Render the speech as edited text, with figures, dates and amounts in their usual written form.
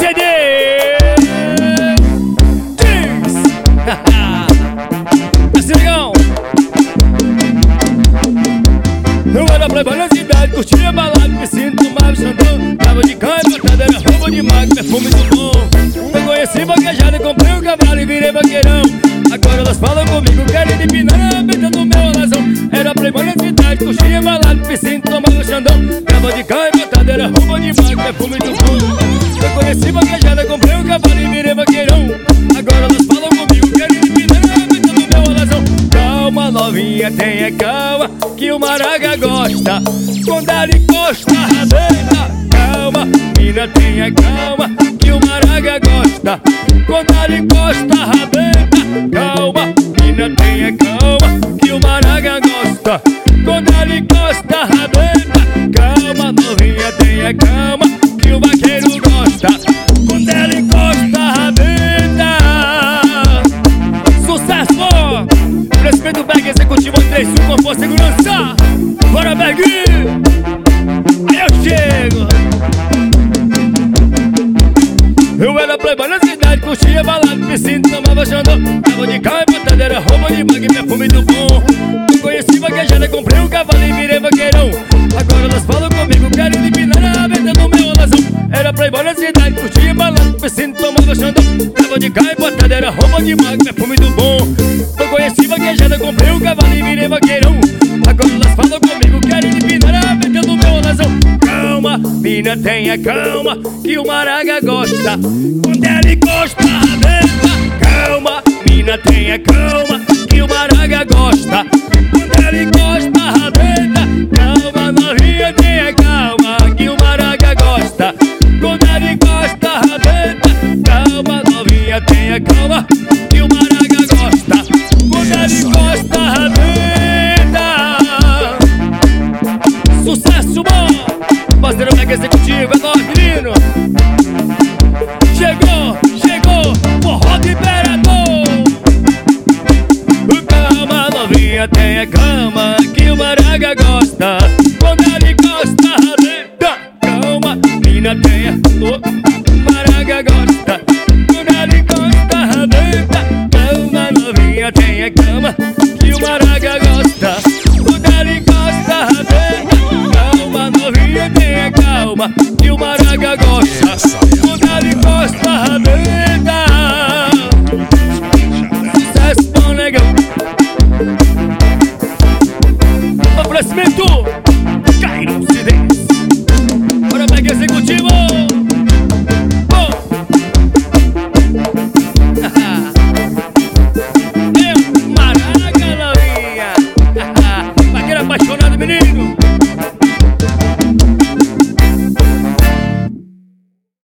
CD assim, legal. Eu era playboy na cidade, curtia balada, piscina, tomava xandão. Tava de cana, botadeira, roupa de mago, perfume do bom. Eu conheci vaquejada, comprei um cavalo e virei vaqueirão. Agora elas falam comigo, querem empinar a beta do meu alazão. Era playboy na cidade, curtia balada, piscina, tomava xandão. Tava de cana, botadeira, roupa de mago, perfume do bom. Eu conheci vaquejada, comprei um cavalo e virei vaqueirão. Agora elas falam comigo, querem empinar a beta do meu alazão. Calma, novinha, tenha calma, que o maraga gosta quando ela encosta a rabeta. Calma, mina, tenha calma, que o maraga gosta quando ela encosta a rabeta. Calma, mina, tenha calma, que o maraga gosta quando ela encosta a rabeta. Calma, novinha, tenha calma, que o vaqueiro gosta quando ela encosta a rabeta. Sucesso! Crescimento Berg, executivo 3, com força e segurança. Bora, Berg! Aí eu chego. Eu era playboy na cidade, curtia balada, piscina, tomava xandão. Tava de carro e botadeira, roupa de mago e perfume do bom. Eu conheci vaquejada, comprei um cavalo e virei vaqueirão. Agora elas falam comigo, querem empinar a beta do meu alazão. Era playboy na cidade, curtia balada, piscina, tomava xandão. Tava de carro e botadeira, roupa de mago e perfume do bom. Eu conheci vaquejada, comprei um cavalo e virei vaqueirão. Agora elas falam comigo, querem empinar a beta do meu alazão. Calma, mina, tenha calma, que o maraga gosta quando ela encosta a rabeta. Calma, mina, tenha calma, que o maraga gosta quando ela encosta a rabeta. Calma, novinha, tenha calma, que o maraga gosta quando ela encosta a rabeta. Calma, novinha, tenha calma, que o maraga gosta quando ela encosta a rabeta. Sucesso bom! Parceiro Mega Executivo, é nóis, menino! Chegou, chegou, forró do imperador! Calma, novinha, tenha calma, que o maraga gosta quando ela encosta a rabeta. Calma, mina, tenha, o maraga gosta quando ela encosta a rabeta. Calma, novinha, tenha calma, que o maraga gosta quando ela encosta a rabeta. Calma, novinha, tenha calma, que o maraga gosta quando ela encosta a rabeta. Sucesso bom, negão. Oferecimento Cairo Cidez. Bora, Mega Executivo. Bom. Maraga, novinha. Vaqueiro apaixonado, menino.